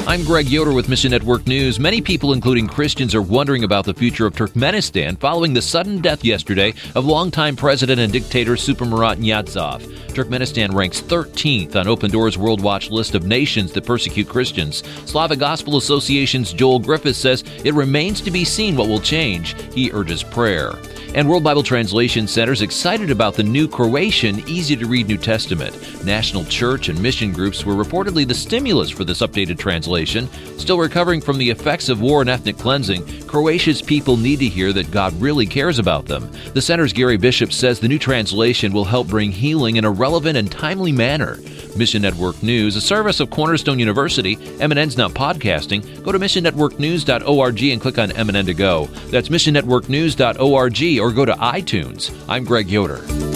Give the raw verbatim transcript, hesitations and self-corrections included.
I'm Greg Yoder with Mission Network News. Many people, including Christians, are wondering about the future of Turkmenistan following the sudden death yesterday of longtime president and dictator Saparmurat Niyazov. Turkmenistan ranks thirteenth on Open Doors World Watch list of nations that persecute Christians. Slavic Gospel Association's Joel Griffiths says it remains to be seen what will change. He urges prayer. And World Bible Translation Center's excited about the new Croatian, easy-to-read New Testament. National church and mission groups were reportedly the stimulus for this updated translation. Still recovering from the effects of war and ethnic cleansing, Croatia's people need to hear that God really cares about them. The center's Gary Bishop says the new translation will help bring healing in a relevant and timely manner. Mission Network News, a service of Cornerstone University. M N N's now podcasting. Go to mission network news dot org and click on M N N to go. That's mission network news dot org or go to iTunes. I'm Greg Yoder.